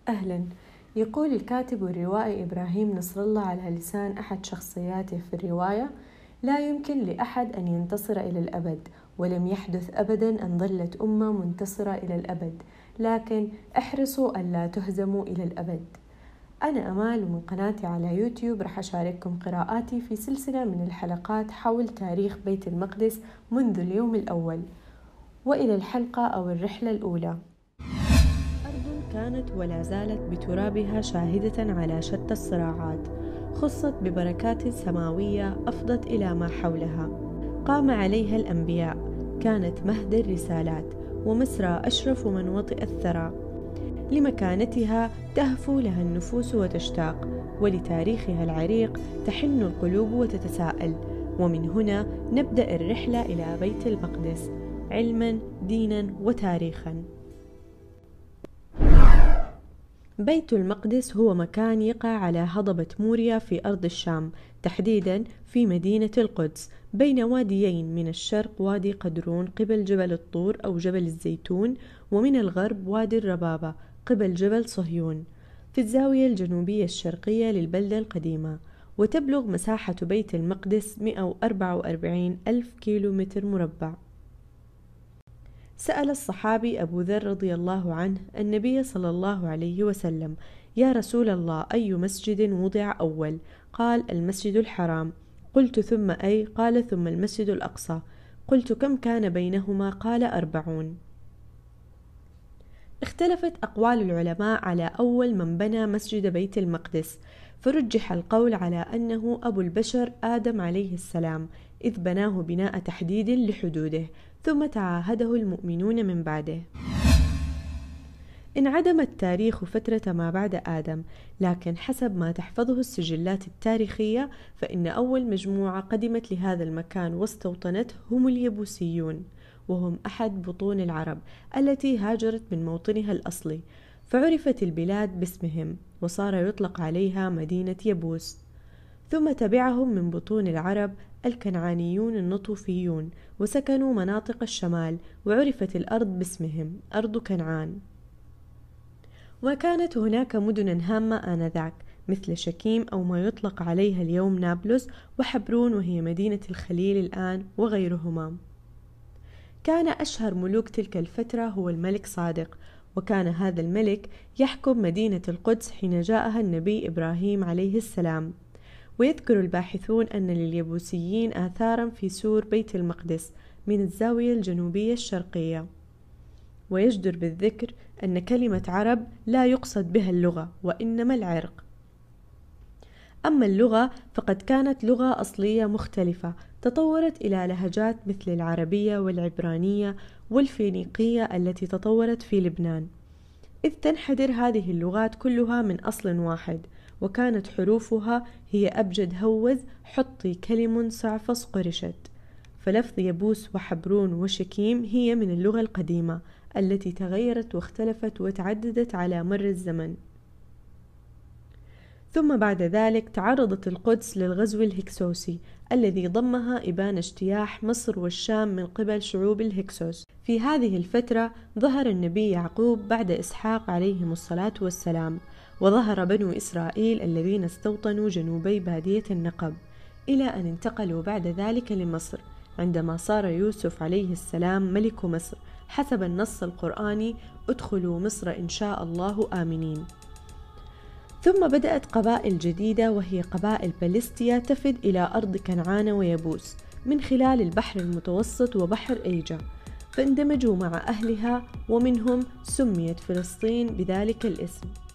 أهلاً. يقول الكاتب والروائي إبراهيم نصر الله على لسان أحد شخصياته في الرواية: لا يمكن لأحد أن ينتصر إلى الأبد، ولم يحدث أبداً أن ظلت أمة منتصرة إلى الأبد، لكن احرصوا ألا تهزموا إلى الأبد. أنا أمال، ومن قناتي على يوتيوب رح أشارككم قراءاتي في سلسلة من الحلقات حول تاريخ بيت المقدس منذ اليوم الأول وإلى الحلقة أو الرحلة الأولى. أرض كانت ولا زالت بترابها شاهدة على شتى الصراعات، خصت ببركات سماوية أفضت إلى ما حولها، قام عليها الأنبياء، كانت مهد الرسالات ومسرى أشرف من وطئ الثرى. لمكانتها تهفو لها النفوس وتشتاق، ولتاريخها العريق تحن القلوب وتتساءل. ومن هنا نبدأ الرحلة إلى بيت المقدس، علما دينا وتاريخا. بيت المقدس هو مكان يقع على هضبة موريا في أرض الشام، تحديدا في مدينة القدس، بين واديين، من الشرق وادي قدرون قبل جبل الطور أو جبل الزيتون، ومن الغرب وادي الربابة قبل جبل صهيون، في الزاوية الجنوبية الشرقية للبلدة القديمة. وتبلغ مساحة بيت المقدس 144 ألف كيلومتر مربع. سأل الصحابي أبو ذر رضي الله عنه النبي صلى الله عليه وسلم: يا رسول الله، أي مسجد وضع أول؟ قال: المسجد الحرام. قلت: ثم أي؟ قال: ثم المسجد الأقصى. قلت: كم كان بينهما؟ قال: 40. اختلفت أقوال العلماء على أول من بنى مسجد بيت المقدس، فرجح القول على أنه أبو البشر آدم عليه السلام، إذ بناه بناء تحديد لحدوده، ثم تعاهده المؤمنون من بعده. انعدم التاريخ فترة ما بعد آدم، لكن حسب ما تحفظه السجلات التاريخية فإن أول مجموعة قدمت لهذا المكان واستوطنته هم اليبوسيون، وهم أحد بطون العرب التي هاجرت من موطنها الأصلي، فعرفت البلاد باسمهم، وصار يطلق عليها مدينة يبوس. ثم تبعهم من بطون العرب الكنعانيون النطوفيون، وسكنوا مناطق الشمال، وعرفت الأرض باسمهم أرض كنعان. وكانت هناك مدنا هامة آنذاك، مثل شكيم أو ما يطلق عليها اليوم نابلس، وحبرون وهي مدينة الخليل الآن، وغيرهما. كان أشهر ملوك تلك الفترة هو الملك صادق، وكان هذا الملك يحكم مدينة القدس حين جاءها النبي إبراهيم عليه السلام. ويذكر الباحثون أن لليبوسيين آثارا في سور بيت المقدس من الزاوية الجنوبية الشرقية. ويجدر بالذكر أن كلمة عرب لا يقصد بها اللغة، وإنما العرق. أما اللغة فقد كانت لغة أصلية مختلفة تطورت إلى لهجات مثل العربية والعبرانية والفينيقية التي تطورت في لبنان، إذ تنحدر هذه اللغات كلها من أصل واحد، وكانت حروفها هي أبجد هوز حطي كلم صعفص قرشت. فلفظ يبوس وحبرون وشكيم هي من اللغة القديمة التي تغيرت واختلفت وتعددت على مر الزمن. ثم بعد ذلك تعرضت القدس للغزو الهكسوسي الذي ضمها إبان اجتياح مصر والشام من قبل شعوب الهكسوس. في هذه الفترة ظهر النبي يعقوب بعد إسحاق عليهم الصلاة والسلام، وظهر بنو إسرائيل الذين استوطنوا جنوبي بادية النقب، إلى أن انتقلوا بعد ذلك لمصر عندما صار يوسف عليه السلام ملك مصر، حسب النص القرآني: ادخلوا مصر إن شاء الله آمنين. ثم بدأت قبائل جديدة، وهي قبائل بلستيا، تفد إلى أرض كنعان ويبوس من خلال البحر المتوسط وبحر إيجا، فاندمجوا مع أهلها، ومنهم سميت فلسطين بذلك الاسم.